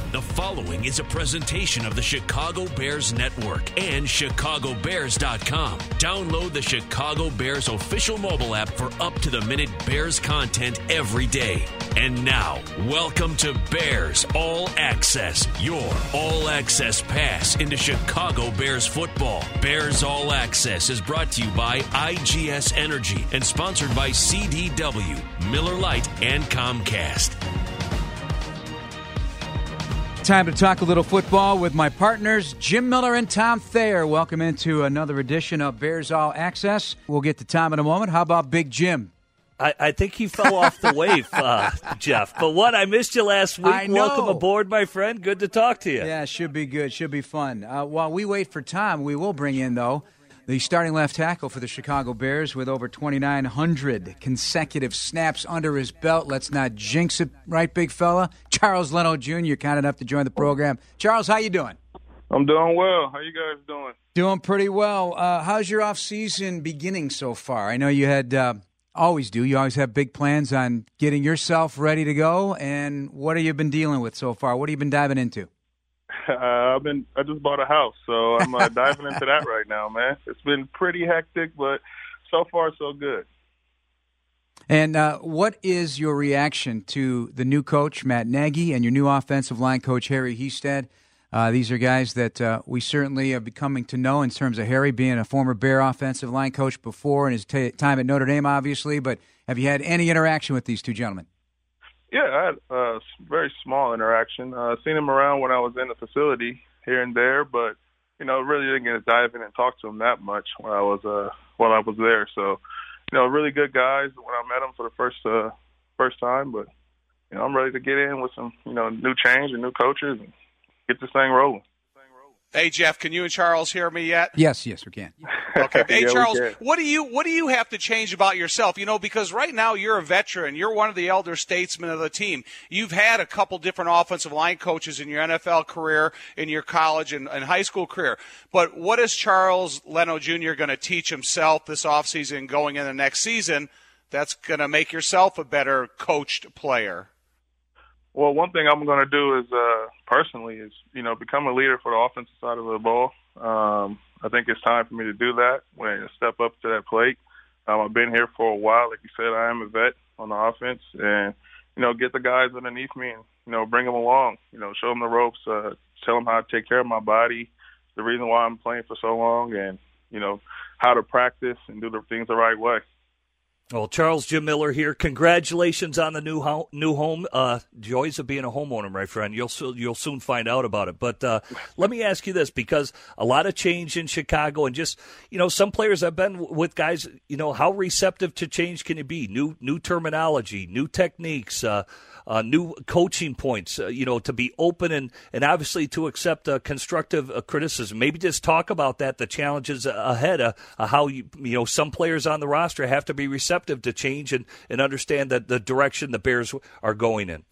The following is a presentation of the Chicago Bears Network and ChicagoBears.com. Download the Chicago Bears official mobile app for up-to-the-minute Bears content every day. And now, welcome to Bears All Access, your all-access pass into Chicago Bears football. Bears All Access is brought to you by IGS Energy and sponsored by CDW, Miller Lite, and Comcast. Time to talk a little football with my partners, Jim Miller and Tom Thayer. Welcome into another edition of Bears All Access. We'll get to Tom in a moment. How about Big Jim? I think he fell off the wave, Jeff. But what? I missed you last week. I know. Welcome aboard, my friend. Good to talk to you. Yeah, should be good. Should be fun. While we wait for Tom, we will bring in, though, the starting left tackle for the Chicago Bears with over 2,900 consecutive snaps under his belt. Let's not jinx it, right, big fella? Charles Leno Jr., kind enough to join the program. Charles, how you doing? I'm doing well. How you guys doing? Doing pretty well. How's your off-season beginning so far? I know you had always do. You always have big plans on getting yourself ready to go. And what have you been dealing with so far? What have you been diving into? I just bought a house, so I'm diving into that right now, man. It's been pretty hectic, but so far so good. And what is your reaction to the new coach, Matt Nagy, and your new offensive line coach, Harry Hiestand? These are guys that we certainly are becoming to know in terms of Harry being a former Bear offensive line coach before and his time at Notre Dame, obviously. But have you had any interaction with these two gentlemen? Yeah, I had a very small interaction. Seen him around when I was in the facility here and there, but really didn't get to dive in and talk to him that much while I was there. So, really good guys when I met them for the first time. But I'm ready to get in with some new change and new coaches and get this thing rolling. Hey, Jeff, can you and Charles hear me yet? Yes, we can. Okay. Hey, Yeah, Charles, what do you have to change about yourself? Because right now you're a veteran. You're one of the elder statesmen of the team. You've had a couple different offensive line coaches in your NFL career, in your college and high school career. But what is Charles Leno Jr. going to teach himself this offseason going into next season that's going to make yourself a better coached player? Well, one thing I'm going to do is personally is, become a leader for the offensive side of the ball. I think it's time for me to do that when I step up to that plate. I've been here for a while. Like you said, I am a vet on the offense and, get the guys underneath me and, bring them along, show them the ropes, tell them how to take care of my body, the reason why I'm playing for so long and, how to practice and do the things the right way. Well, Charles, Jim Miller here. Congratulations on the new home. Joys of being a homeowner, my friend. You'll soon find out about it. But let me ask you this, because a lot of change in Chicago, and just some players I've been with guys. How receptive to change can you be? New terminology, new techniques, new coaching points. To be open and obviously to accept constructive criticism. Maybe just talk about that. The challenges ahead. How some players on the roster have to be receptive to change and understand that the direction the Bears are going in.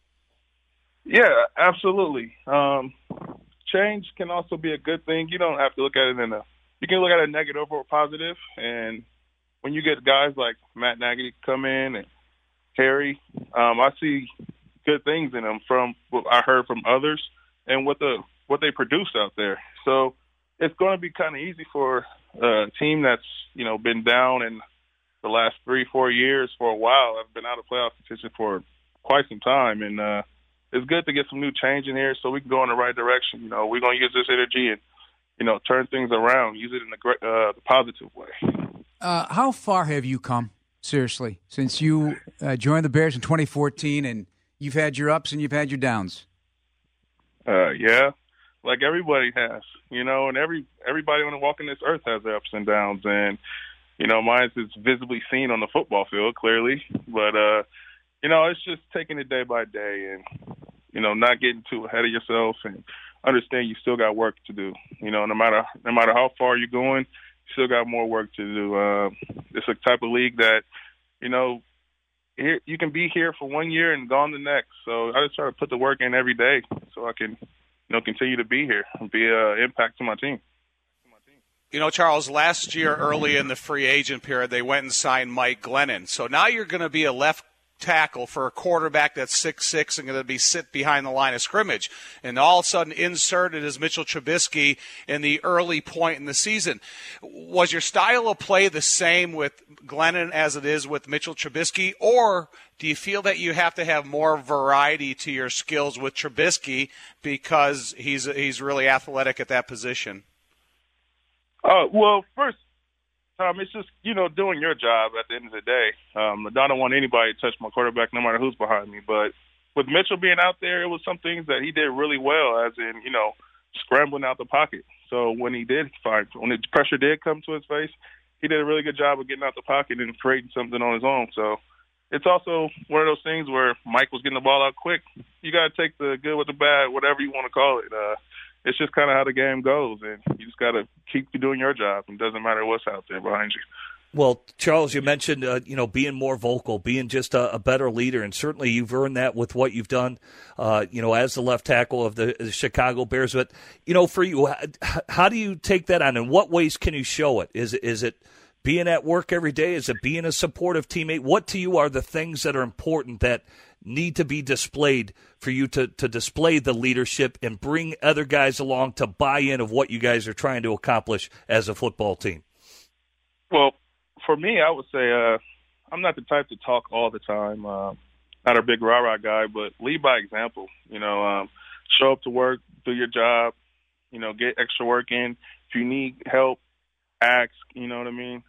Yeah, absolutely. Change can also be a good thing. You don't have to look at it you can look at it negative or positive. And when you get guys like Matt Nagy come in and Harry, I see good things in them from what I heard from others and what they produce out there. So it's going to be kind of easy for a team that's, been down in the last 3-4 years for a while. I've been out of playoff competition for quite some time, and it's good to get some new change in here so we can go in the right direction. We're going to use this energy and, turn things around, use it in the positive way. How far have you come, seriously, since you joined the Bears in 2014, and you've had your ups and you've had your downs? Yeah, like everybody has, and everybody on the walking this earth has their ups and downs, and mine is visibly seen on the football field, clearly. But, it's just taking it day by day and, not getting too ahead of yourself and understand you still got work to do. No matter how far you're going, you still got more work to do. It's a type of league that, here, you can be here for 1 year and gone the next. So I just try to put the work in every day so I can, continue to be here and be an impact to my team. Charles, last year early in the free agent period, they went and signed Mike Glennon. So now you're going to be a left tackle for a quarterback that's 6'6" and going to be sit behind the line of scrimmage. And all of a sudden inserted is Mitchell Trubisky in the early point in the season. Was your style of play the same with Glennon as it is with Mitchell Trubisky, or do you feel that you have to have more variety to your skills with Trubisky because he's really athletic at that position? Well, first, Tom, it's just, doing your job at the end of the day. I don't want anybody to touch my quarterback no matter who's behind me. But with Mitchell being out there, it was some things that he did really well, as in, scrambling out the pocket. So when the pressure did come to his face, he did a really good job of getting out the pocket and creating something on his own. So it's also one of those things where Mike was getting the ball out quick. You got to take the good with the bad, whatever you want to call it. It's just kind of how the game goes, and you just got to keep doing your job. It doesn't matter what's out there behind you. Well, Charles, you mentioned, being more vocal, being just a better leader, and certainly you've earned that with what you've done, as the left tackle of the Chicago Bears. But, for you, how do you take that on? In what ways can you show it? Is it being at work every day? Is it being a supportive teammate? What to you are the things that are important that need to be displayed for you to display the leadership and bring other guys along to buy in of what you guys are trying to accomplish as a football team? Well, for me, I would say I'm not the type to talk all the time. Not a big rah-rah guy, but lead by example. Show up to work, do your job, get extra work in. If you need help, ask, you know what I mean?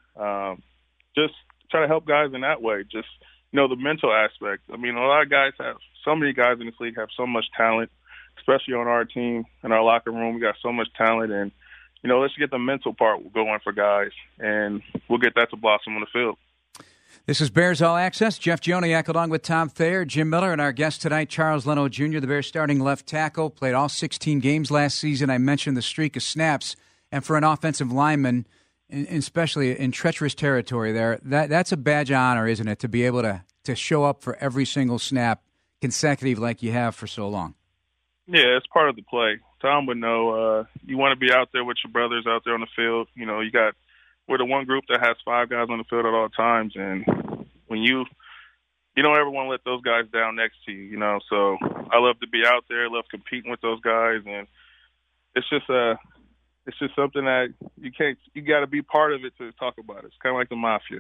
Just try to help guys in that way. Just, the mental aspect. I mean, so many guys in this league have so much talent, especially on our team, in our locker room. We got so much talent, and let's get the mental part going for guys, and we'll get that to blossom on the field. This is Bears All Access. Jeff Joniak along with Tom Thayer, Jim Miller, and our guest tonight, Charles Leno Jr., the Bears starting left tackle, played all 16 games last season. I mentioned the streak of snaps, and for an offensive lineman, especially in treacherous territory there, that's a badge of honor, isn't it, to be able to show up for every single snap consecutive like you have for so long? Yeah, it's part of the play. Tom would know you want to be out there with your brothers out there on the field. We're the one group that has 5 guys on the field at all times, and when you don't ever want to let those guys down next to you, So I love to be out there, love competing with those guys, and it's just something that you got to be part of it to talk about it. It's kind of like the mafia.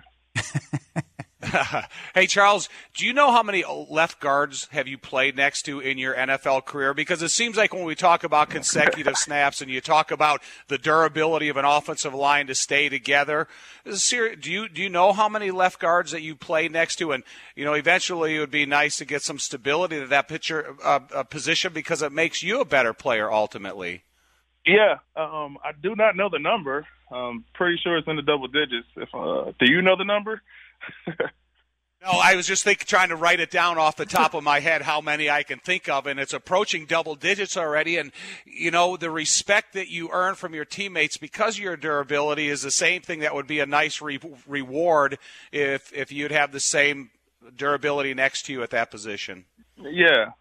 Hey, Charles, do you know how many left guards have you played next to in your NFL career? Because it seems like when we talk about consecutive snaps and you talk about the durability of an offensive line to stay together, do you know how many left guards that you play next to? And, eventually it would be nice to get some stability to that position because it makes you a better player ultimately. Yeah, I do not know the number. Pretty sure it's in the double digits. Do you know the number? No, I was just trying to write it down off the top of my head how many I can think of, and it's approaching double digits already. And, the respect that you earn from your teammates because of your durability is the same thing that would be a nice reward if you'd have the same durability next to you at that position. Yeah,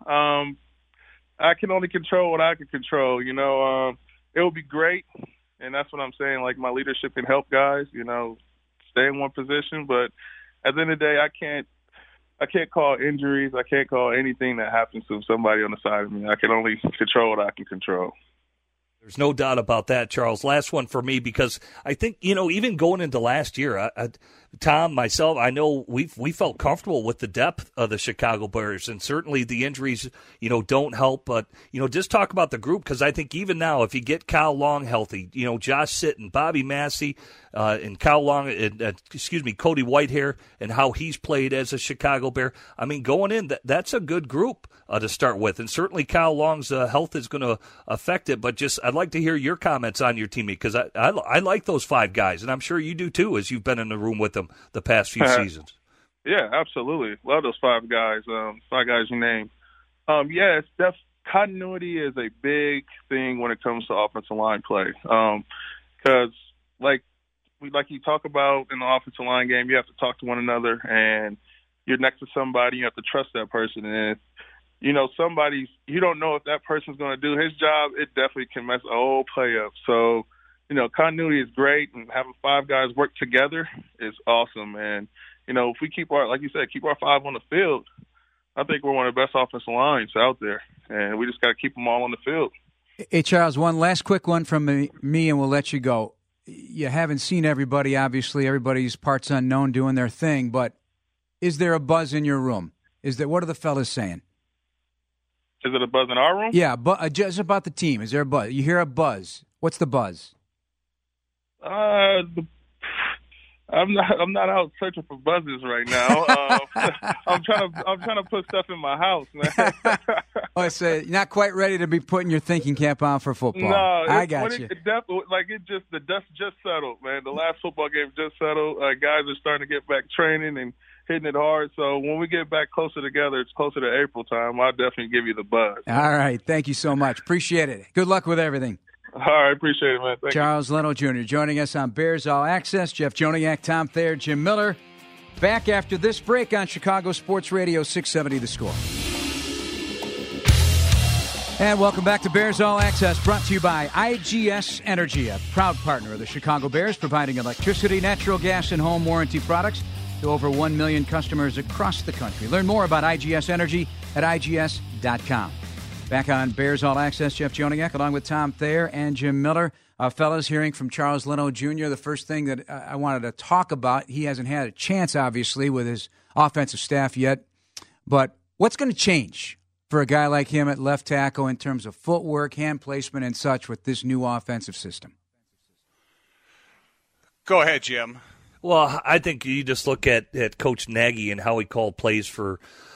I can only control what I can control. It would be great, and that's what I'm saying. Like, my leadership can help guys, stay in one position, but at the end of the day, I can't call injuries. I can't call anything that happens to somebody on the side of me. I can only control what I can control. There's no doubt about that, Charles. Last one for me, because I think, even going into last year, Tom, myself, I know we felt comfortable with the depth of the Chicago Bears, and certainly the injuries, don't help. But, just talk about the group, because I think even now, if you get Kyle Long healthy, Josh Sitton, Bobby Massey, and Kyle Long, Cody Whitehair, and how he's played as a Chicago Bear. I mean, going in, that's a good group to start with. And certainly Kyle Long's health is going to affect it. But I'd like to hear your comments on your teammate, because I like those 5 guys, and I'm sure you do too, as you've been in the room with them the past few seasons. Yeah, absolutely. Love those 5 guys. 5 guys you named. Yeah, continuity is a big thing when it comes to offensive line play. Because like you talk about in the offensive line game, you have to talk to one another, and you're next to somebody, you have to trust that person. And you don't know if that person's going to do his job, it definitely can mess a whole play up. So, continuity is great, and having 5 guys work together is awesome. And, if we keep our, like you said, keep our 5 on the field, I think we're one of the best offensive lines out there, and we just got to keep them all on the field. Hey, Charles, one last quick one from me, and we'll let you go. You haven't seen everybody, obviously. Everybody's parts unknown doing their thing, but is there a buzz in your room? What are the fellas saying? Is it a buzz in our room? Yeah, just about the team. Is there a buzz? You hear a buzz. What's the buzz? I'm not out searching for buzzes right now. I'm trying to put stuff in my house, man. Oh, so you're not quite ready to be putting your thinking cap on for football. No, I got you. The dust just settled, man. The last football game just settled. Guys are starting to get back training and hitting it hard. So when we get back closer together, it's closer to April time, I'll definitely give you the buzz. All right. Thank you so much. Appreciate it. Good luck with everything. All right. Appreciate it, man. Thank Charles Leno Jr. joining us on Bears All Access. Jeff Joniak, Tom Thayer, Jim Miller. Back after this break on Chicago Sports Radio 670 The Score. And welcome back to Bears All Access, brought to you by IGS Energy, a proud partner of the Chicago Bears, providing electricity, natural gas, and home warranty products to over 1 million customers across the country. Learn more about IGS Energy at IGS.com. Back on Bears All Access, Jeff Joniak, along with Tom Thayer and Jim Miller. Fellas, hearing from Charles Leno Jr., the first thing that I wanted to talk about, he hasn't had a chance, obviously, with his offensive staff yet, but what's going to change for a guy like him at left tackle in terms of footwork, hand placement, and such with this new offensive system? Go ahead, Jim. Well, I think you just look at Coach Nagy and how he called plays for,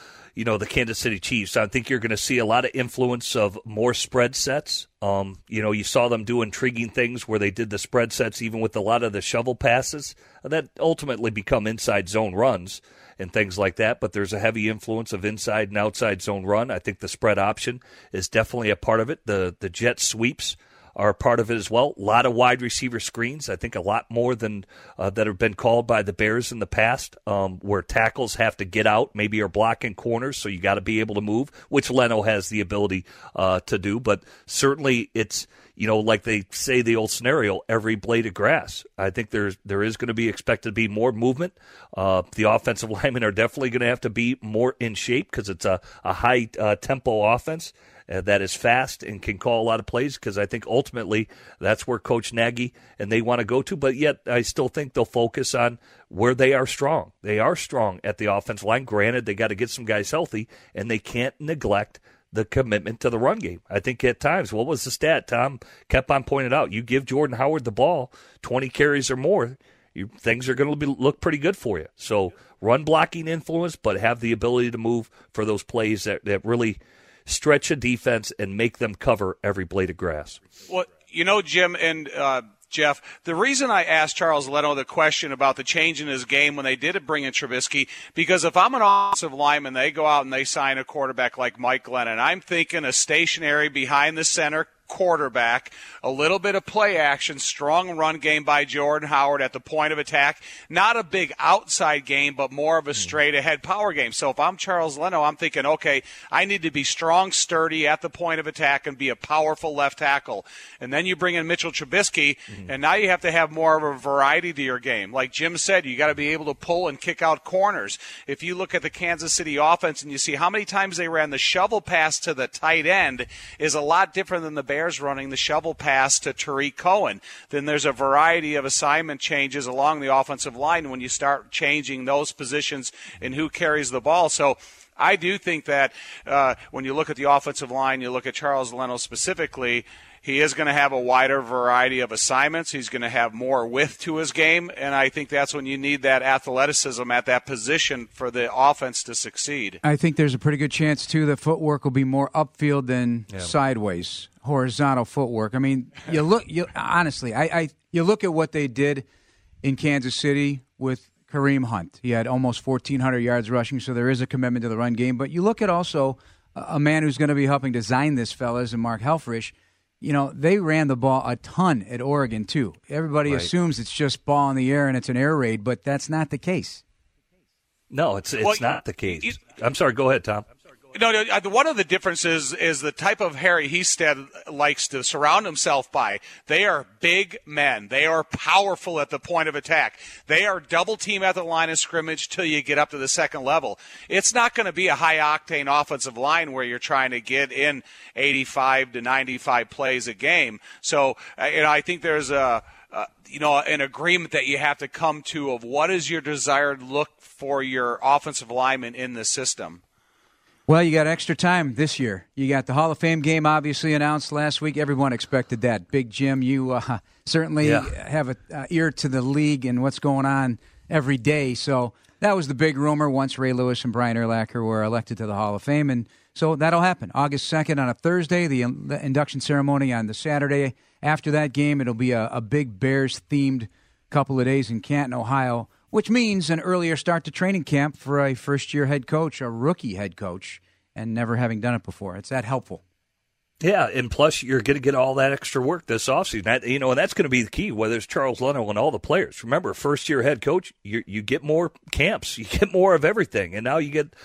the Kansas City Chiefs. I think you're going to see a lot of influence of more spread sets. You saw them do intriguing things where they did the spread sets even with a lot of the shovel passes that ultimately become inside zone runs and things like that. But there's a heavy influence of inside and outside zone run. I think the spread option is definitely a part of it. The jet sweeps are a part of it as well. A lot of wide receiver screens. I think a lot more than that have been called by the Bears in the past, where tackles have to get out, maybe are blocking corners, so you got to be able to move, which Leno has the ability to do. But certainly it's, like they say the old scenario, every blade of grass. I think there is going to be expected to be more movement. The offensive linemen are definitely going to have to be more in shape because it's a high tempo offense. That is fast and can call a lot of plays, because I think ultimately that's where Coach Nagy and they want to go to. But yet I still think they'll focus on where they are strong. They are strong at the offensive line. Granted, they got to get some guys healthy, and they can't neglect the commitment to the run game. I think at times, what was the stat Tom kept on pointing out? You give Jordan Howard the ball, 20 carries or more, things are going to look pretty good for you. So run blocking influence, but have the ability to move for those plays that really stretch a defense and make them cover every blade of grass. Well, Jim and Jeff, the reason I asked Charles Leno the question about the change in his game when they did bring in Trubisky, because if I'm an offensive lineman, they go out and they sign a quarterback like Mike Glennon, I'm thinking a stationary behind the center quarterback, a little bit of play action, strong run game by Jordan Howard at the point of attack, not a big outside game, but more of a straight ahead power game. So if I'm Charles Leno, I'm thinking, okay, I need to be strong, sturdy at the point of attack and be a powerful left tackle. And then you bring in Mitchell Trubisky, and now you have to have more of a variety to your game. Like Jim said, you got to be able to pull and kick out corners. If you look at the Kansas City offense and you see how many times they ran the shovel pass to the tight end is a lot different than the Bears running the shovel pass to Tariq Cohen. Then there's a variety of assignment changes along the offensive line when you start changing those positions and who carries the ball. So I do think that when you look at the offensive line, you look at Charles Leno specifically, he is going to have a wider variety of assignments. He's going to have more width to his game, and I think that's when you need that athleticism at that position for the offense to succeed. I think there's a pretty good chance, too, that footwork will be more upfield than sideways, horizontal footwork. I mean, you look at what they did in Kansas City with Kareem Hunt. He had almost 1,400 yards rushing, so there is a commitment to the run game. But you look at also a man who's going to be helping design this, fellas, and Mark Helfrich. They ran the ball a ton at Oregon, too. Everybody assumes it's just ball in the air and it's an air raid, but that's not the case. No, it's not the case. I'm sorry. Go ahead, Tom. No, one of the differences is the type of Harry Hiestand likes to surround himself by. They are big men. They are powerful at the point of attack. They are double team at the line of scrimmage till you get up to the second level. It's not going to be a high-octane offensive line where you're trying to get in 85 to 95 plays a game. So, I think there's an agreement that you have to come to of what is your desired look for your offensive lineman in the system. Well, you got extra time this year. You got the Hall of Fame game obviously announced last week. Everyone expected that. Big Jim, you certainly have an ear to the league and what's going on every day. So that was the big rumor once Ray Lewis and Brian Urlacher were elected to the Hall of Fame. And so that'll happen. August 2nd on a Thursday, the induction ceremony on the Saturday. After that game, it'll be a big Bears-themed couple of days in Canton, Ohio, which means an earlier start to training camp for a first-year head coach, a rookie head coach, and never having done it before. It's that helpful. Yeah, and plus you're going to get all that extra work this offseason. And that's going to be the key, whether it's Charles Leno and all the players. Remember, first-year head coach, you get more camps. You get more of everything. And now you get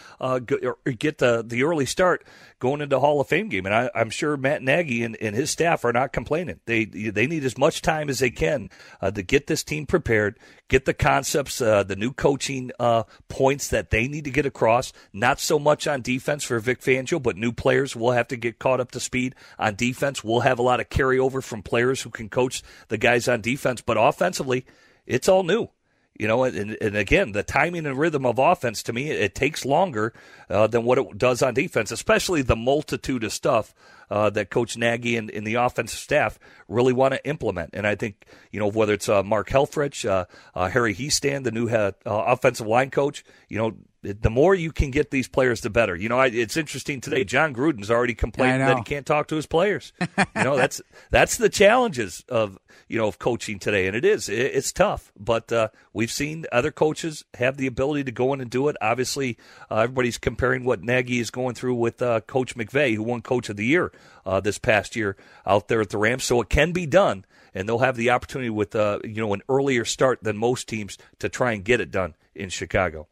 the early start going into Hall of Fame game. And I'm sure Matt Nagy and his staff are not complaining. They need as much time as they can to get this team prepared, get the concepts, the new coaching points that they need to get across. Not so much on defense for Vic Fangio, but new players will have to get caught up to speed on defense. We'll have a lot of carryover from players who can coach the guys on defense. But offensively, it's all new. And again, the timing and rhythm of offense, to me, it takes longer than what it does on defense, especially the multitude of stuff that Coach Nagy and the offensive staff really want to implement. And I think, whether it's Mark Helfrich, Harry Hiestand, the new offensive line coach, the more you can get these players, the better. It's interesting today. John Gruden's already complaining that he can't talk to his players. That's the challenges of coaching today, and it's tough. But we've seen other coaches have the ability to go in and do it. Obviously, everybody's comparing what Nagy is going through with Coach McVay, who won Coach of the Year this past year out there at the Rams. So it can be done, and they'll have the opportunity with an earlier start than most teams to try and get it done in Chicago.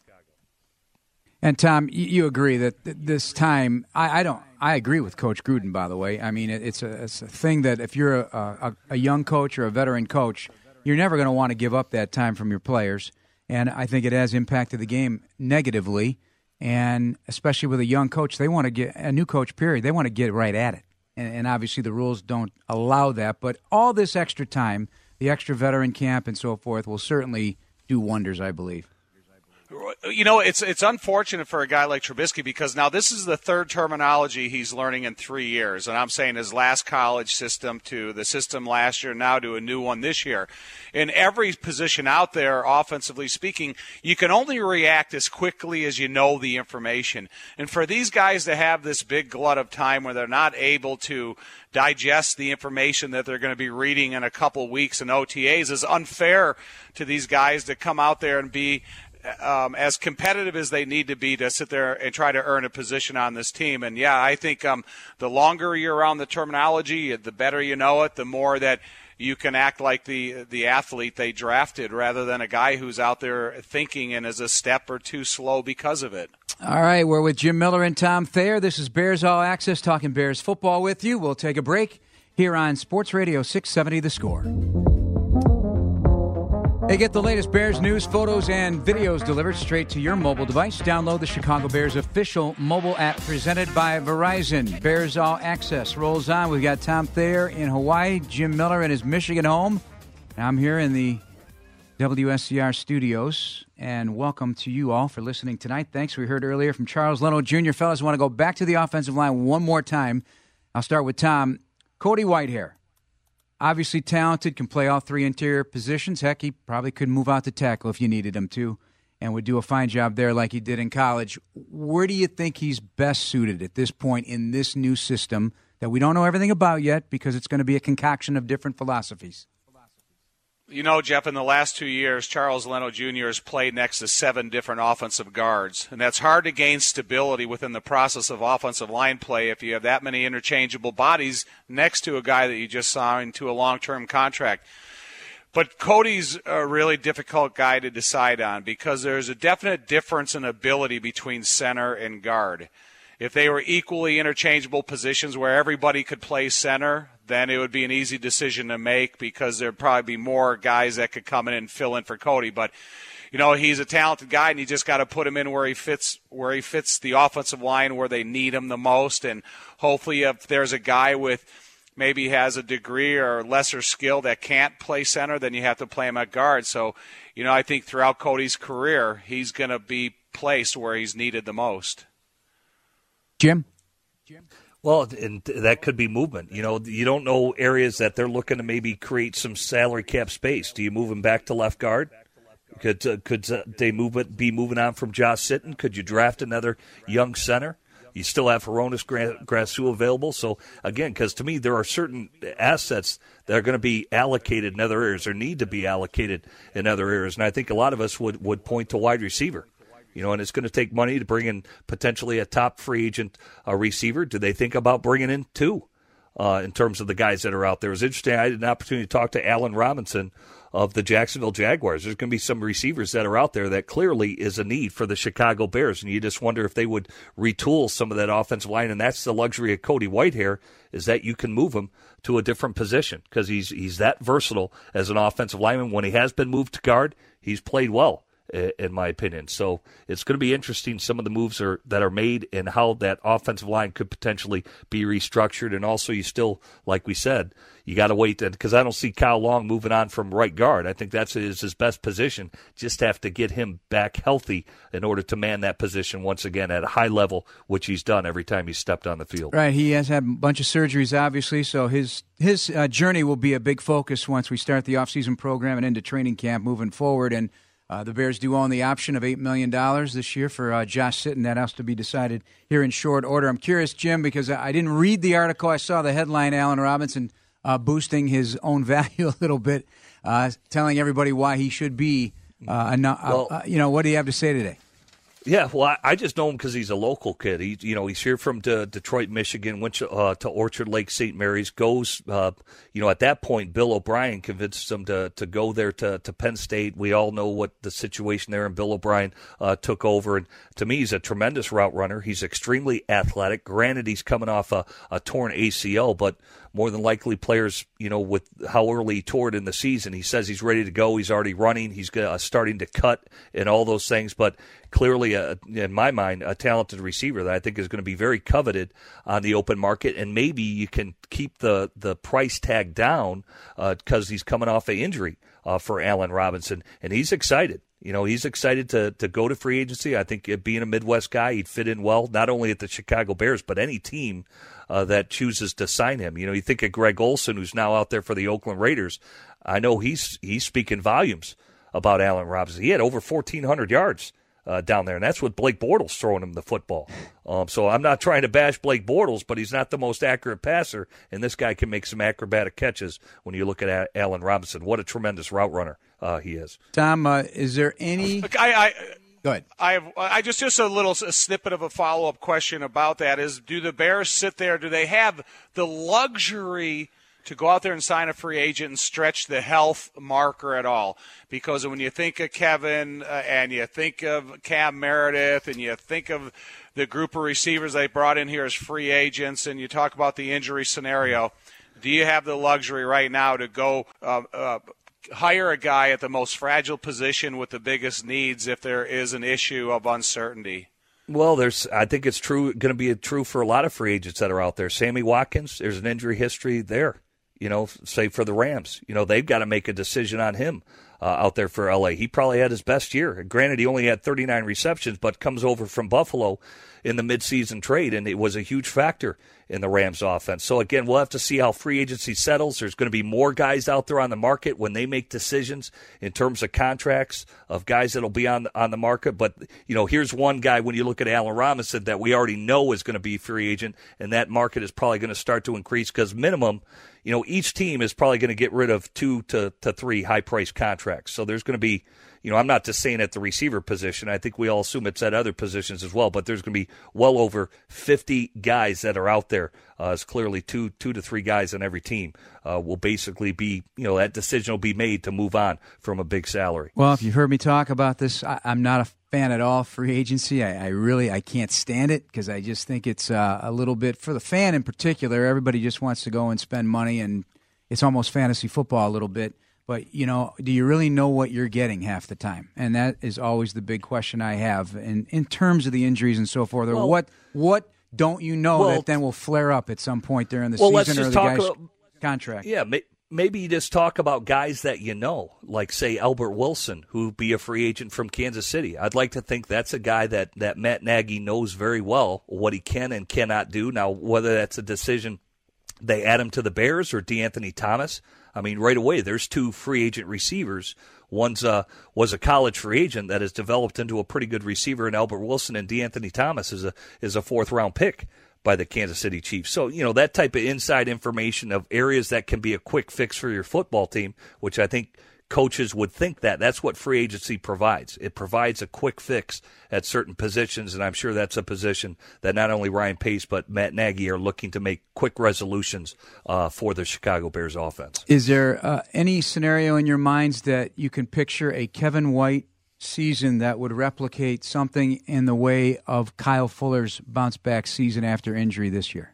And Tom, you agree that this time, I agree with Coach Gruden, by the way. I mean, it's a thing that if you're a young coach or a veteran coach, you're never going to want to give up that time from your players. And I think it has impacted the game negatively. And especially with a young coach, they want to get a new coach, period. They want to get right at it. And obviously the rules don't allow that. But all this extra time, the extra veteran camp and so forth, will certainly do wonders, I believe. It's unfortunate for a guy like Trubisky because now this is the third terminology he's learning in 3 years. And I'm saying his last college system to the system last year, now to a new one this year. In every position out there, offensively speaking, you can only react as quickly as you know the information. And for these guys to have this big glut of time where they're not able to digest the information that they're going to be reading in a couple of weeks in OTAs is unfair to these guys to come out there and be as competitive as they need to be to sit there and try to earn a position on this team. And, I think the longer you're around the terminology, the better you know it, the more that you can act like the athlete they drafted rather than a guy who's out there thinking and is a step or two slow because of it. All right, we're with Jim Miller and Tom Thayer. This is Bears All Access, talking Bears football with you. We'll take a break here on Sports Radio 670 The Score. Hey, get the latest Bears news, photos, and videos delivered straight to your mobile device. Download the Chicago Bears official mobile app presented by Verizon. Bears All Access rolls on. We've got Tom Thayer in Hawaii, Jim Miller in his Michigan home. I'm here in the WSCR studios, and welcome to you all for listening tonight. Thanks. We heard earlier from Charles Leno Jr. Fellas, want to go back to the offensive line one more time. I'll start with Tom. Cody Whitehair. Obviously talented, can play all three interior positions. Heck, he probably could move out to tackle if you needed him to and would do a fine job there like he did in college. Where do you think he's best suited at this point in this new system that we don't know everything about yet because it's going to be a concoction of different philosophies? Jeff, in the last 2 years, Charles Leno Jr. has played next to 7 different offensive guards, and that's hard to gain stability within the process of offensive line play if you have that many interchangeable bodies next to a guy that you just signed to a long-term contract. But Cody's a really difficult guy to decide on because there's a definite difference in ability between center and guard. If they were equally interchangeable positions where everybody could play center, then it would be an easy decision to make because there'd probably be more guys that could come in and fill in for Cody. But, he's a talented guy, and you just got to put him in where he fits the offensive line, where they need him the most. And hopefully if there's a guy with maybe has a degree or lesser skill that can't play center, then you have to play him at guard. So, I think throughout Cody's career, he's going to be placed where he's needed the most. Jim? Well, and that could be movement. You don't know areas that they're looking to maybe create some salary cap space. Do you move him back to left guard? Could they be moving on from Josh Sitton? Could you draft another young center? You still have Hronis Grasu available. So, again, because to me there are certain assets that are going to be allocated in other areas or need to be allocated in other areas. And I think a lot of us would point to wide receiver. And it's going to take money to bring in potentially a top free agent receiver. Do they think about bringing in two in terms of the guys that are out there? It was interesting. I had an opportunity to talk to Allen Robinson of the Jacksonville Jaguars. There's going to be some receivers that are out there that clearly is a need for the Chicago Bears, and you just wonder if they would retool some of that offensive line. And that's the luxury of Cody Whitehair, is that you can move him to a different position because he's that versatile as an offensive lineman. When he has been moved to guard, he's played well, in my opinion. So it's going to be interesting, some of the moves that are made and how that offensive line could potentially be restructured. And also you still, like we said, you got to wait because I don't see Kyle Long moving on from right guard. I think that's his best position. Just have to get him back healthy in order to man that position once again at a high level, which he's done every time he's stepped on the field. Right. He has had a bunch of surgeries, obviously, so his journey will be a big focus once we start the offseason program and into training camp moving forward. And the Bears do own the option of $8 million this year for Josh Sitton. That has to be decided here in short order. I'm curious, Jim, because I didn't read the article. I saw the headline, Allen Robinson boosting his own value a little bit, telling everybody why he should be. What do you have to say today? Yeah, well, I just know him because he's a local kid. He's here from Detroit, Michigan, went to Orchard Lake St. Mary's, goes, at that point, Bill O'Brien convinced him to go there to Penn State. We all know what the situation there, and Bill O'Brien took over. And to me, he's a tremendous route runner. He's extremely athletic. Granted, he's coming off a torn ACL, but more than likely players, with how early he tore it in the season, he says he's ready to go. He's already running. He's starting to cut and all those things. But clearly, in my mind, a talented receiver that I think is going to be very coveted on the open market. And maybe you can keep the price tag down because he's coming off an injury for Allen Robinson. And he's excited. He's excited to go to free agency. I think being a Midwest guy, he'd fit in well, not only at the Chicago Bears, but any team that chooses to sign him. You think of Greg Olsen, who's now out there for the Oakland Raiders. I know he's speaking volumes about Allen Robinson. He had over 1,400 yards down there, and that's with Blake Bortles throwing him the football. So I'm not trying to bash Blake Bortles, but he's not the most accurate passer, and this guy can make some acrobatic catches when you look at Allen Robinson. What a tremendous route runner he is. Tom, is there any... Go ahead. I just a little snippet of a follow-up question about that is, do the Bears sit there, do they have the luxury to go out there and sign a free agent and stretch the health marker at all? Because when you think of Kevin and you think of Cam Meredith and you think of the group of receivers they brought in here as free agents and you talk about the injury scenario, do you have the luxury right now to go hire a guy at the most fragile position with the biggest needs if there is an issue of uncertainty? Well, I think it's going to be true for a lot of free agents that are out there. Sammy Watkins, there's an injury history there. Say for the Rams, they've got to make a decision on him out there for L.A. He probably had his best year. Granted, he only had 39 receptions, but comes over from Buffalo in the midseason trade, and it was a huge factor in the Rams offense. So, again, we'll have to see how free agency settles. There's going to be more guys out there on the market when they make decisions in terms of contracts of guys that will be on the market. But, here's one guy when you look at Allen Robinson that we already know is going to be free agent, and that market is probably going to start to increase because minimum, each team is probably going to get rid of 2 to 3 high-priced contracts. So there's going to be, I'm not just saying at the receiver position. I think we all assume it's at other positions as well, but there's going to be well over 50 guys that are out there. It's clearly two to three guys on every team will basically be, that decision will be made to move on from a big salary. Well, if you've heard me talk about this, I'm not a fan at all of free agency. I can't stand it because I just think it's a little bit, for the fan in particular, everybody just wants to go and spend money, and it's almost fantasy football a little bit. But, do you really know what you're getting half the time? And that is always the big question I have in terms of the injuries and so forth. Or what don't you know that then will flare up at some point during the season or the guy's contract? Yeah, maybe you just talk about guys that like, say, Albert Wilson, who be a free agent from Kansas City. I'd like to think that's a guy that Matt Nagy knows very well what he can and cannot do. Now, whether that's a decision they add him to the Bears or DeAnthony Thomas, I mean, right away, there's two free agent receivers. One's was a college free agent that has developed into a pretty good receiver in Albert Wilson, and DeAnthony Thomas is a fourth-round pick by the Kansas City Chiefs. So, that type of inside information of areas that can be a quick fix for your football team, which I think coaches would think that's what free agency provides. It provides a quick fix at certain positions, and I'm sure that's a position that not only Ryan Pace but Matt Nagy are looking to make quick resolutions for the Chicago Bears offense. Is there any scenario in your minds that you can picture a Kevin White season that would replicate something in the way of Kyle Fuller's bounce-back season after injury this year?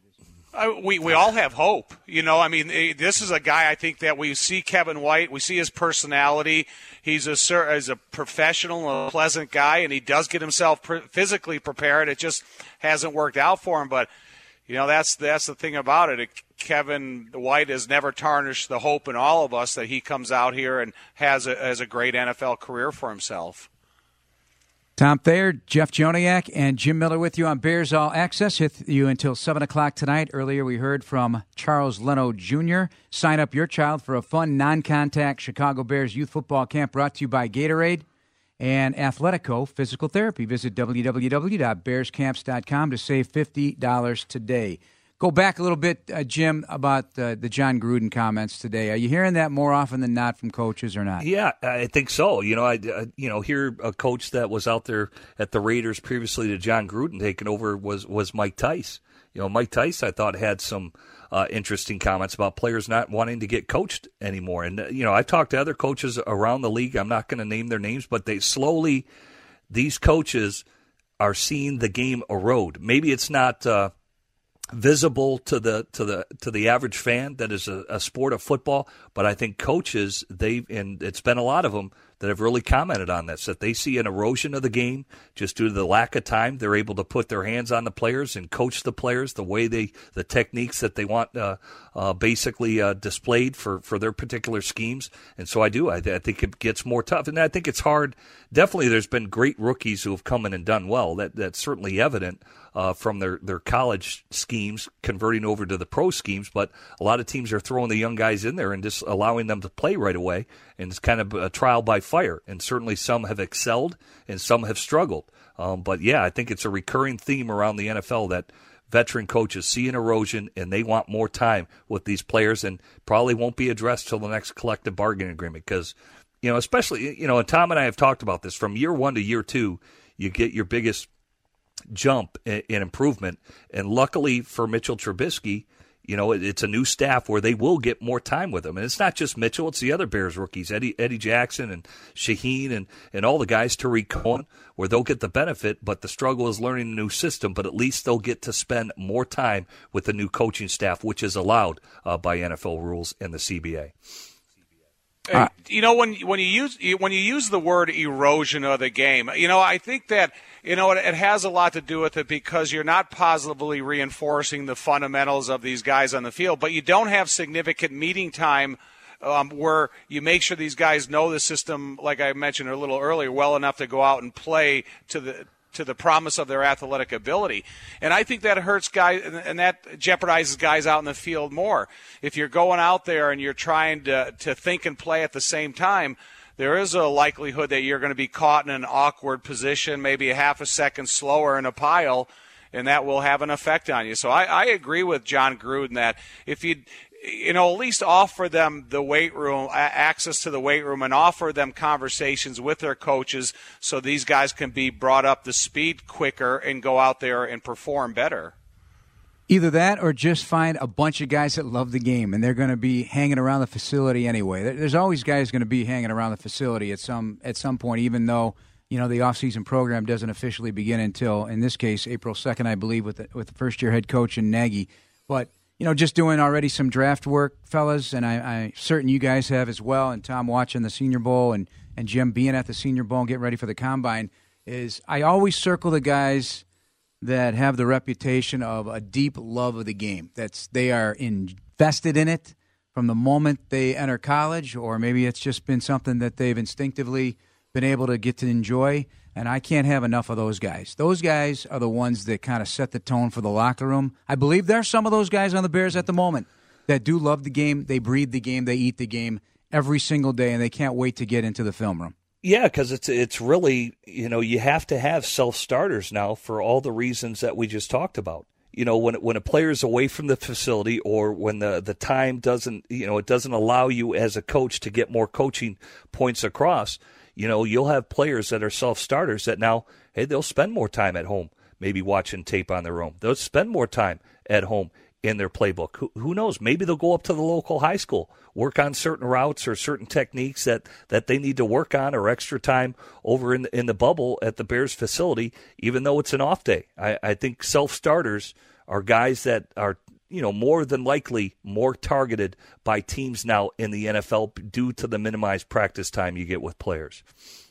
We all have hope. This is a guy I think that we see Kevin White, we see his personality. He's a professional, a pleasant guy, and he does get himself physically prepared. It just hasn't worked out for him. But, that's the thing about it. Kevin White has never tarnished the hope in all of us that he comes out here and has a great NFL career for himself. Tom Thayer, Jeff Joniak, and Jim Miller with you on Bears All Access. With you until 7 o'clock tonight. Earlier we heard from Charles Leno Jr. Sign up your child for a fun, non-contact Chicago Bears youth football camp brought to you by Gatorade and Athletico Physical Therapy. Visit www.bearscamps.com to save $50 today. Go back a little bit, Jim, about the John Gruden comments today. Are you hearing that more often than not from coaches or not? Yeah, I think so. I hear a coach that was out there at the Raiders previously to John Gruden taking over was Mike Tice. Mike Tice, I thought, had some interesting comments about players not wanting to get coached anymore. And, I've talked to other coaches around the league. I'm not going to name their names, but these coaches are seeing the game erode. Maybe it's not visible to the average fan that is a sport of football, but I think coaches, and it's been a lot of them that have really commented on this, that they see an erosion of the game just due to the lack of time. They're able to put their hands on the players and coach the players the way the techniques that they want basically displayed for their particular schemes. And so I think it gets more tough. And I think it's hard. Definitely there's been great rookies who have come in and done well. That's certainly evident from their college schemes converting over to the pro schemes. But a lot of teams are throwing the young guys in there and just allowing them to play right away. And it's kind of a trial by fire. And certainly some have excelled and some have struggled. But, yeah, I think it's a recurring theme around the NFL that veteran coaches see an erosion and they want more time with these players and probably won't be addressed till the next collective bargaining agreement because, especially, and Tom and I have talked about this, from year one to year two, you get your biggest jump in improvement. And luckily for Mitchell Trubisky, it's a new staff where they will get more time with him. And it's not just Mitchell, it's the other Bears rookies, Eddie Jackson and Shaheen and all the guys, Tariq Cohen, where they'll get the benefit, but the struggle is learning a new system, but at least they'll get to spend more time with the new coaching staff, which is allowed by NFL rules and the CBA. When you use the word erosion of the game, I think that it has a lot to do with it because you're not positively reinforcing the fundamentals of these guys on the field, but you don't have significant meeting time where you make sure these guys know the system, like I mentioned a little earlier, well enough to go out and play to the promise of their athletic ability. And I think that hurts guys, and that jeopardizes guys out in the field more. If you're going out there and you're trying to think and play at the same time, there is a likelihood that you're going to be caught in an awkward position, maybe a half a second slower in a pile, and that will have an effect on you. So I agree with John Gruden that if you at least offer them the weight room, access to the weight room, and offer them conversations with their coaches so these guys can be brought up to speed quicker and go out there and perform better. Either that or just find a bunch of guys that love the game, and they're going to be hanging around the facility anyway. There's always guys going to be hanging around the facility at some point, even though the off-season program doesn't officially begin until, in this case, April 2nd, I believe, with the first-year head coach and Nagy. But just doing already some draft work, fellas, and I'm certain you guys have as well, and Tom watching the Senior Bowl and Jim being at the Senior Bowl and getting ready for the Combine, is I always circle the guys that have the reputation of a deep love of the game. They are invested in it from the moment they enter college, or maybe it's just been something that they've instinctively been able to get to enjoy, and I can't have enough of those guys. Those guys are the ones that kind of set the tone for the locker room. I believe there are some of those guys on the Bears at the moment that do love the game. They breathe the game. They eat the game every single day, and they can't wait to get into the film room. Yeah, because it's really, you have to have self-starters now for all the reasons that we just talked about. When a player is away from the facility, or when the time doesn't, it doesn't allow you as a coach to get more coaching points across, you'll have players that are self-starters that now, hey, they'll spend more time at home, maybe watching tape on their own. They'll spend more time at home in their playbook. Who knows? Maybe they'll go up to the local high school, work on certain routes or certain techniques that they need to work on, or extra time over in the bubble at the Bears facility, even though it's an off day. I think self-starters are guys that are more than likely more targeted by teams now in the NFL due to the minimized practice time you get with players.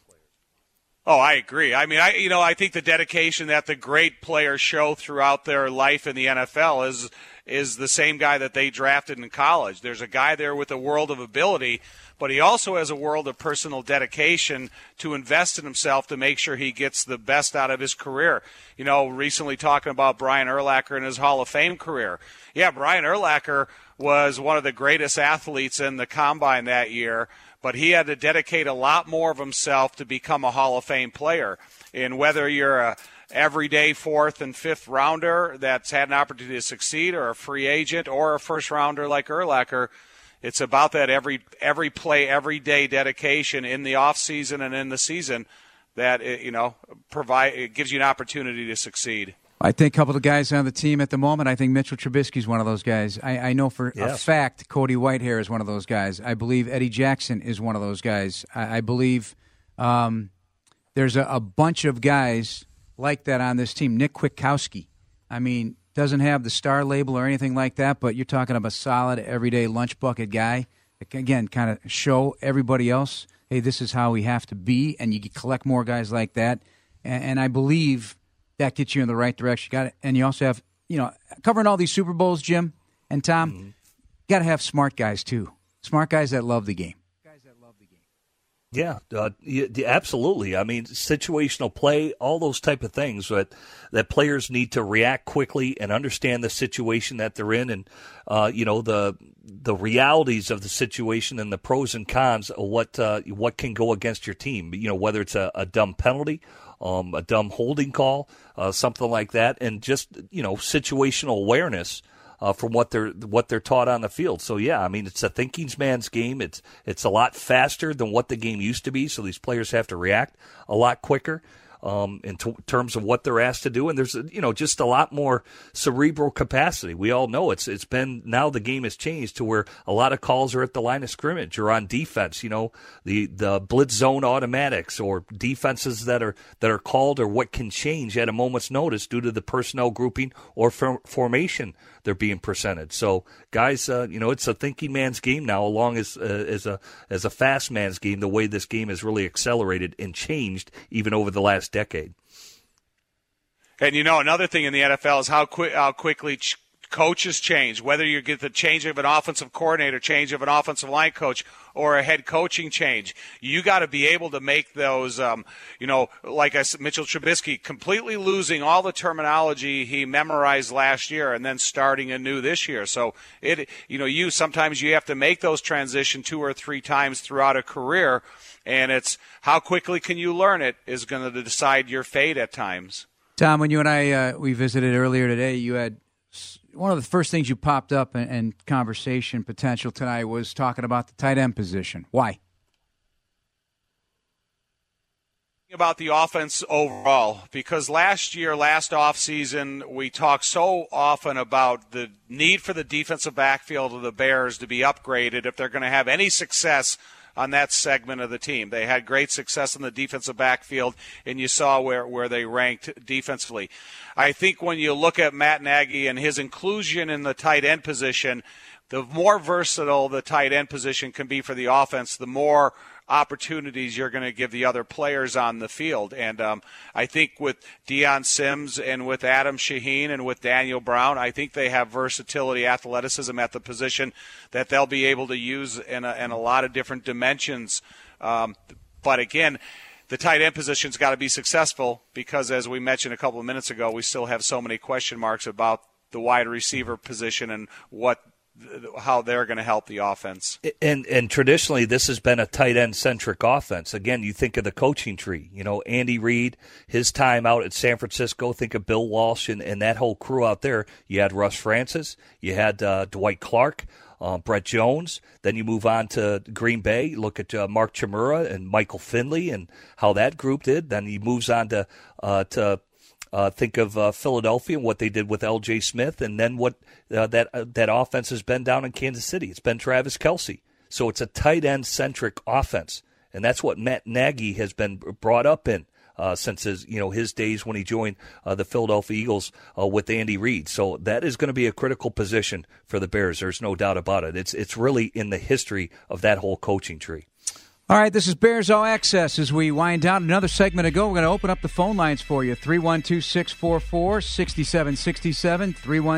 Oh, I agree. I mean, I think the dedication that the great players show throughout their life in the NFL is the same guy that they drafted in college. There's a guy there with a world of ability, but he also has a world of personal dedication to invest in himself to make sure he gets the best out of his career. Recently talking about Brian Urlacher and his Hall of Fame career. Yeah, Brian Urlacher was one of the greatest athletes in the Combine that year, but he had to dedicate a lot more of himself to become a Hall of Fame player. And whether you're a everyday fourth and fifth rounder that's had an opportunity to succeed, or a free agent, or a first rounder like Urlacher, it's about that every play, every day dedication in the off season and in the season that it gives you an opportunity to succeed. I think a couple of guys on the team at the moment. I think Mitchell Trubisky's one of those guys. I know for a fact Cody Whitehair is one of those guys. I believe Eddie Jackson is one of those guys. I believe there's a bunch of guys like that on this team. Nick Kwiatkowski, doesn't have the star label or anything like that, but you're talking about a solid, everyday lunch bucket guy. Again, kind of show everybody else, hey, this is how we have to be, and you collect more guys like that. And I believe that gets you in the right direction. Got it. And you also have, covering all these Super Bowls, Jim and Tom, you got to have smart guys too. Smart guys that love the game. Yeah, absolutely. Situational play, all those type of things that players need to react quickly and understand the situation that they're in, and the realities of the situation and the pros and cons of what can go against your team. Whether it's a dumb penalty, a dumb holding call, something like that, and just situational awareness from what they're taught on the field. So yeah, it's a thinking man's game. It's a lot faster than what the game used to be. So these players have to react a lot quicker in terms of what they're asked to do. And there's just a lot more cerebral capacity. We all know it's been, now the game has changed to where a lot of calls are at the line of scrimmage or on defense. The blitz zone automatics, or defenses that are called, or what can change at a moment's notice due to the personnel grouping or formation they're being presented. So guys, it's a thinking man's game now, along as a fast man's game. The way this game has really accelerated and changed even over the last decade. And another thing in the NFL is how quickly coaches change. Whether you get the change of an offensive coordinator, change of an offensive line coach, or a head coaching change, you got to be able to make those. Like I said, Mitchell Trubisky completely losing all the terminology he memorized last year, and then starting anew this year. So sometimes you have to make those transition 2 or 3 times throughout a career. And it's how quickly can you learn it is going to decide your fate at times. Tom, when you and I we visited earlier today, you had one of the first things you popped up in conversation potential tonight was talking about the tight end position. Why? About the offense overall, because last offseason, we talked so often about the need for the defensive backfield of the Bears to be upgraded if they're going to have any success on that segment of the team. They had great success in the defensive backfield, and you saw where they ranked defensively. I think when you look at Matt Nagy and his inclusion in the tight end position, the more versatile the tight end position can be for the offense, the more opportunities you're going to give the other players on the field. And I think with Deion Sims and with Adam Shaheen and with Daniel Brown, I think they have versatility, athleticism at the position that they'll be able to use in a lot of different dimensions. But again, the tight end position's got to be successful because, as we mentioned a couple of minutes ago, we still have so many question marks about the wide receiver position and how they're going to help the offense. And traditionally, this has been a tight end-centric offense. Again, you think of the coaching tree. You know, Andy Reid, his time out at San Francisco, think of Bill Walsh and that whole crew out there. You had Russ Francis. You had Dwight Clark, Brett Jones. Then you move on to Green Bay. Look at Mark Chmura and Michael Finley and how that group did. Then he moves on to think of Philadelphia and what they did with L.J. Smith, and then what that offense has been down in Kansas City. It's been Travis Kelce. So it's a tight end-centric offense, and that's what Matt Nagy has been brought up in since his days when he joined the Philadelphia Eagles with Andy Reid. So that is going to be a critical position for the Bears. There's no doubt about it. It's really in the history of that whole coaching tree. All right, this is Bears All Access. As we wind down another segment ago, we're going to open up the phone lines for you. 312-644-6767,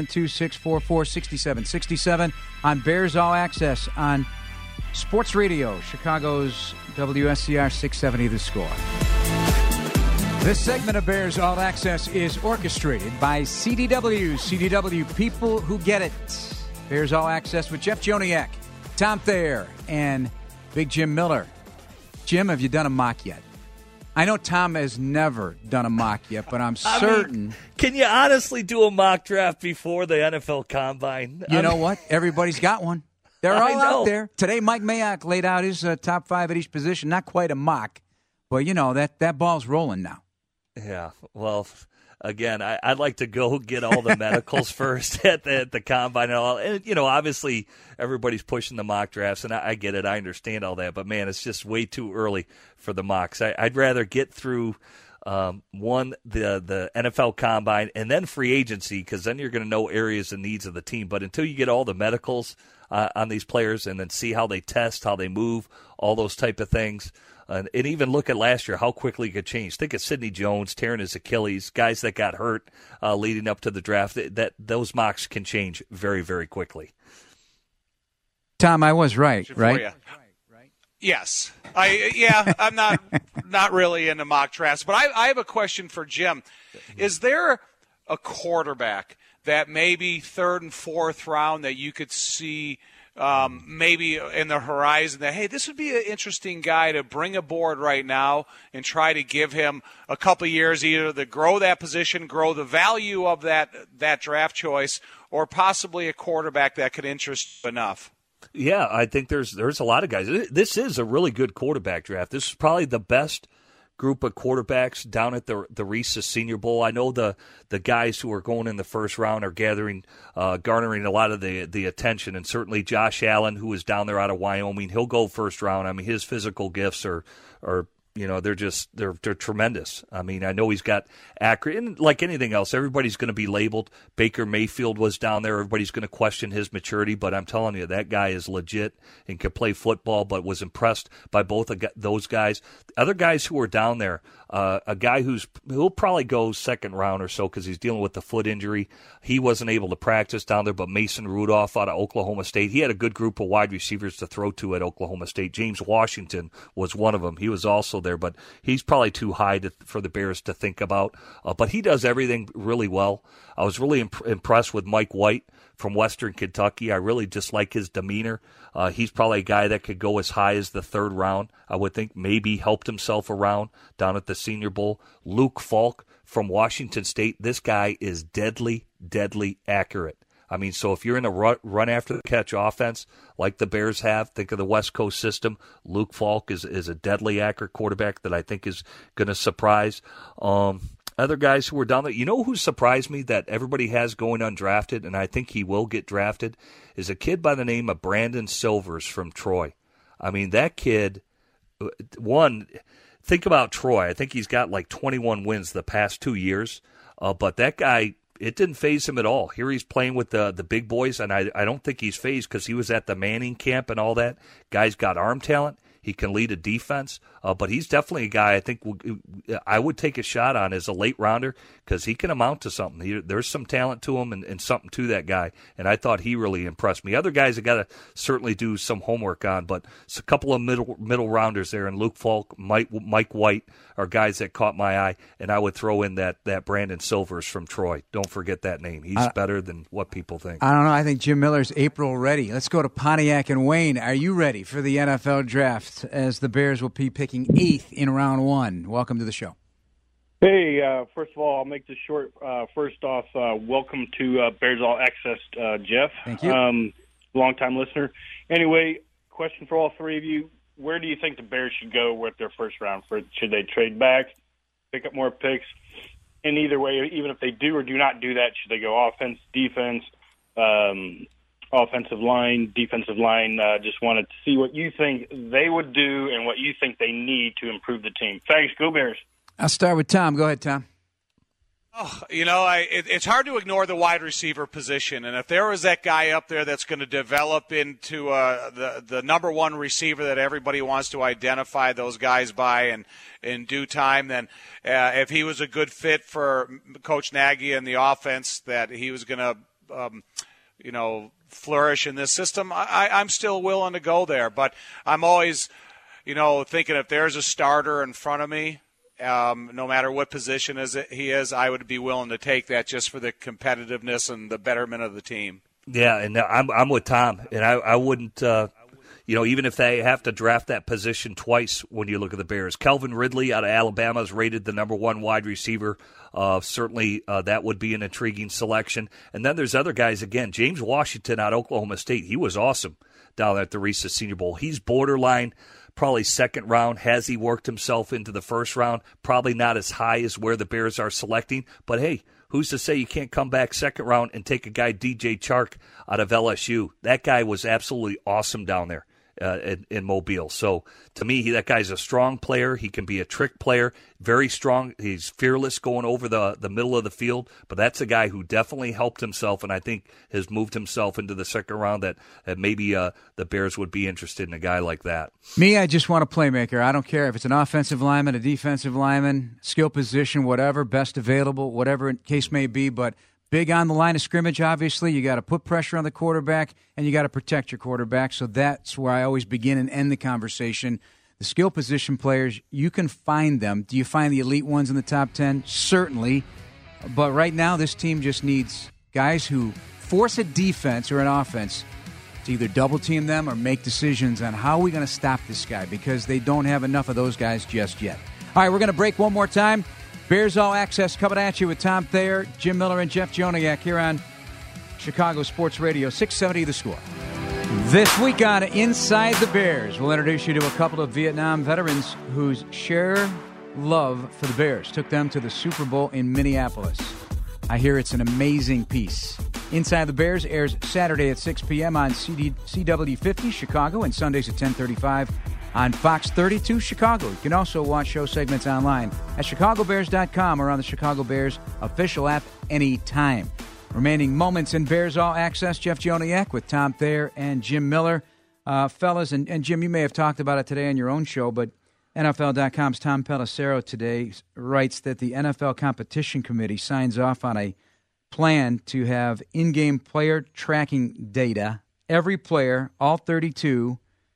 312-644-6767 on Bears All Access on Sports Radio, Chicago's WSCR 670 The Score. This segment of Bears All Access is orchestrated by CDW. CDW, people who get it. Bears All Access with Jeff Joniak, Tom Thayer, and Big Jim Miller. Jim, have you done a mock yet? I know Tom has never done a mock yet, but I'm certain. Can you honestly do a mock draft before the NFL Combine? You know what? Everybody's got one. They're all out there. Today, Mike Mayock laid out his top five at each position. Not quite a mock, but, that ball's rolling now. Yeah, well, again, I'd like to go get all the medicals first at the Combine and all. And, obviously everybody's pushing the mock drafts, and I get it. I understand all that. But, man, it's just way too early for the mocks. I'd rather get through, the NFL Combine and then free agency, because then you're going to know areas and needs of the team. But until you get all the medicals on these players and then see how they test, how they move, all those type of things, and even look at last year, how quickly it could change. Think of Sidney Jones tearing his Achilles, guys that got hurt leading up to the draft. That those mocks can change very, very quickly. Tom, I was right? Yes. I'm not really into mock drafts, but I have a question for Jim. Is there a quarterback that maybe third and fourth round that you could see maybe in the horizon that, hey, this would be an interesting guy to bring aboard right now and try to give him a couple of years either to grow that position, grow the value of that draft choice, or possibly a quarterback that could interest you enough? Yeah, I think there's a lot of guys. This is a really good quarterback draft. This is probably the best group of quarterbacks down at the Reese's Senior Bowl. I know the guys who are going in the first round are garnering a lot of the attention, and certainly Josh Allen, who is down there out of Wyoming, he'll go first round. I mean, his physical gifts are they're tremendous. I mean, I know he's got accurate, and like anything else, everybody's going to be labeled. Baker Mayfield was down there. Everybody's going to question his maturity, but I'm telling you, that guy is legit and can play football, but was impressed by both of those guys. Other guys who were down there, a guy who'll probably go second round or so because he's dealing with the foot injury. He wasn't able to practice down there, but Mason Rudolph out of Oklahoma State, he had a good group of wide receivers to throw to at Oklahoma State. James Washington was one of them. He was also there, but he's probably too high for the Bears to think about. But he does everything really well. I was really impressed with Mike White from Western Kentucky. I really just like his demeanor. He's probably a guy that could go as high as the third round. I would think maybe helped himself around down at the Senior Bowl. Luke Falk from Washington State, this guy is deadly, deadly accurate. I mean, so if you're in a run after the catch offense like the Bears have, think of the West Coast system. Luke Falk is a deadly accurate quarterback that I think is going to surprise other guys who were down there. You know who surprised me that everybody has going undrafted, and I think he will get drafted, is a kid by the name of Brandon Silvers from Troy. I mean, that kid, think about Troy. I think he's got like 21 wins the past 2 years, but that guy, it didn't faze him at all. Here he's playing with the big boys, and I don't think he's fazed because he was at the Manning camp and all that. Guy's got arm talent. He can lead a defense, but he's definitely a guy I think I would take a shot on as a late rounder because he can amount to something. There's some talent to him and something to that guy, and I thought he really impressed me. Other guys I got to certainly do some homework on, but it's a couple of middle rounders there, and Luke Falk, Mike White are guys that caught my eye, and I would throw in that Brandon Silvers from Troy. Don't forget that name. He's better than what people think. I don't know. I think Jim Miller's April ready. Let's go to Pontiac and Wayne. Are you ready for the NFL draft as the Bears will be picking 8th in round 1? Welcome to the show. Hey, first of all, I'll make this short. First off, welcome to Bears All Access, Jeff. Thank you. Long-time listener. Anyway, question for all three of you. Where do you think the Bears should go with their first round? Should they trade back, pick up more picks? In either way, even if they do or do not do that, should they go offense, defense, offensive line, defensive line? Just wanted to see what you think they would do and what you think they need to improve the team. Thanks. Go Bears. I'll start with Tom. Go ahead, Tom. Oh, it's hard to ignore the wide receiver position, and if there was that guy up there that's going to develop into the number one receiver that everybody wants to identify those guys by in due time, then if he was a good fit for Coach Nagy and the offense, that he was going to, flourish in this system, I'm still willing to go there. But I'm always, thinking if there's a starter in front of me, no matter what position he is, I would be willing to take that just for the competitiveness and the betterment of the team. Yeah, and I'm with Tom, and I wouldn't, even if they have to draft that position twice when you look at the Bears. Calvin Ridley out of Alabama is rated the number one wide receiver. Certainly that would be an intriguing selection. And then there's other guys, again, James Washington out of Oklahoma State. He was awesome down at the Reese's Senior Bowl. He's borderline probably second round. Has he worked himself into the first round? Probably not as high as where the Bears are selecting. But, hey, who's to say you can't come back second round and take a guy, DJ Chark, out of LSU? That guy was absolutely awesome down there in Mobile. So, to me, that guy's a strong player. He can be a trick player, very strong. He's fearless going over the middle of the field. But that's a guy who definitely helped himself and I think has moved himself into the second round that maybe the Bears would be interested in a guy like that. Me, I just want a playmaker. I don't care if it's an offensive lineman, a defensive lineman, skill position, whatever, best available, whatever case may be. But big on the line of scrimmage, obviously. You got to put pressure on the quarterback, and you got to protect your quarterback. So that's where I always begin and end the conversation. The skill position players, you can find them. Do you find the elite ones in the top 10? Certainly. But right now, this team just needs guys who force a defense or an offense to either double-team them or make decisions on how are we going to stop this guy, because they don't have enough of those guys just yet. All right, we're going to break one more time. Bears All Access coming at you with Tom Thayer, Jim Miller, and Jeff Joniak here on Chicago Sports Radio, 670 The Score. This week on Inside the Bears, we'll introduce you to a couple of Vietnam veterans whose sheer love for the Bears took them to the Super Bowl in Minneapolis. I hear it's an amazing piece. Inside the Bears airs Saturday at 6 p.m. on CW 50 Chicago and Sundays at 10:35 on Fox 32 Chicago. You can also watch show segments online at chicagobears.com or on the Chicago Bears official app anytime. Remaining moments in Bears All Access, Jeff Joniak with Tom Thayer and Jim Miller. Fellas, and Jim, you may have talked about it today on your own show, but NFL.com's Tom Pelissero today writes that the NFL Competition Committee signs off on a plan to have in-game player tracking data, every player, all 32,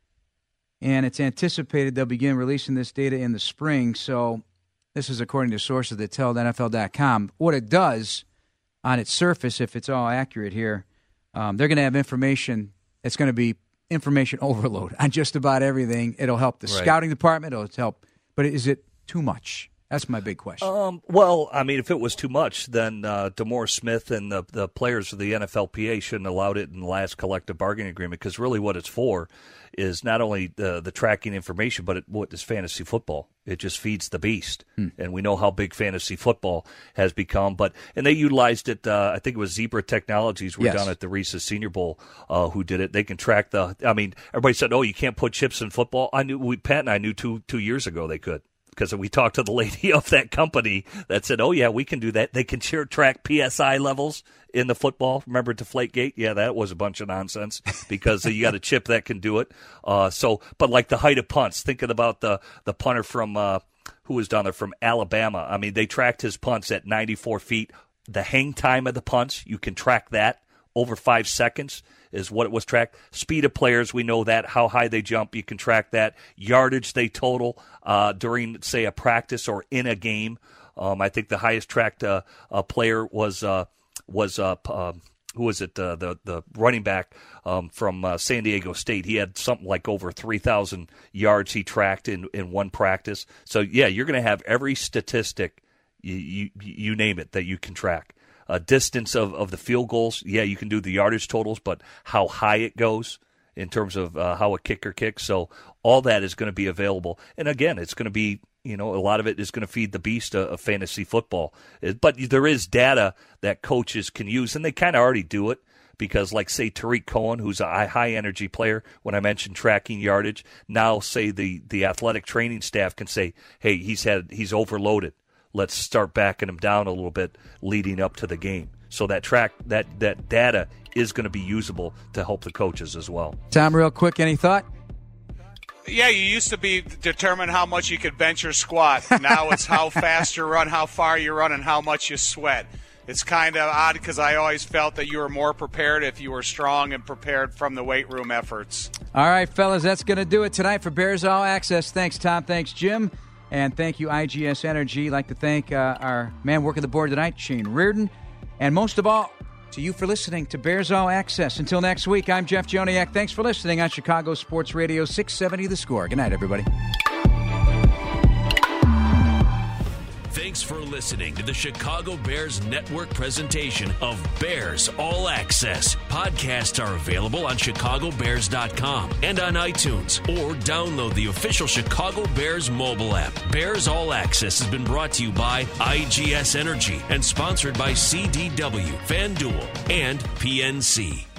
and it's anticipated they'll begin releasing this data in the spring. So this is according to sources that tell NFL.com. What it does on its surface, if it's all accurate here, they're going to have information. It's going to be information overload on just about everything. It'll help the scouting department. It'll help. But is it too much? That's my big question. Well, I mean, if it was too much, then DeMaurice Smith and the players of the NFLPA shouldn't have allowed it in the last collective bargaining agreement, because really what it's for is not only the tracking information, but what is fantasy football. It just feeds the beast. And we know how big fantasy football has become. And they utilized it, I think it was Zebra Technologies were down at the Reese's Senior Bowl who did it. They can track everybody said, oh, you can't put chips in football. Pat and I knew two years ago they could. Because we talked to the lady of that company that said, oh, yeah, we can do that. They can track PSI levels in the football. Remember Deflategate? Yeah, that was a bunch of nonsense because you got a chip that can do it. But like the height of punts, thinking about the punter from who was down there from Alabama. I mean, they tracked his punts at 94 feet. The hang time of the punts, you can track that over 5 seconds. Is what it was tracked. Speed of players, we know that. How high they jump, you can track that. Yardage they total during, say, a practice or in a game. I think the highest tracked player was who was it? The running back from San Diego State. He had something like over 3,000 yards he tracked in one practice. So yeah, you're going to have every statistic you name it that you can track. Distance of the field goals, yeah, you can do the yardage totals, but how high it goes in terms of how a kicker kicks. So all that is going to be available. And again, it's going to be, a lot of it is going to feed the beast of fantasy football. But there is data that coaches can use, and they kind of already do it. Because, like, say, Tariq Cohen, who's a high-energy player, when I mentioned tracking yardage, now, say, the athletic training staff can say, hey, he's overloaded. Let's start backing him down a little bit leading up to the game. So that data is going to be usable to help the coaches as well. Tom, real quick, any thought? Yeah, you used to be determine how much you could bench or squat. Now it's how fast you run, how far you run, and how much you sweat. It's kind of odd because I always felt that you were more prepared if you were strong and prepared from the weight room efforts. All right, fellas, that's going to do it tonight for Bears All Access. Thanks, Tom. Thanks, Jim. And thank you, IGS Energy. I'd like to thank our man working the board tonight, Shane Reardon. And most of all, to you for listening to Bears All Access. Until next week, I'm Jeff Joniak. Thanks for listening on Chicago Sports Radio 670 The Score. Good night, everybody. Thanks for listening to the Chicago Bears Network presentation of Bears All Access. Podcasts are available on ChicagoBears.com and on iTunes, or download the official Chicago Bears mobile app. Bears All Access has been brought to you by IGS Energy and sponsored by CDW, FanDuel, and PNC.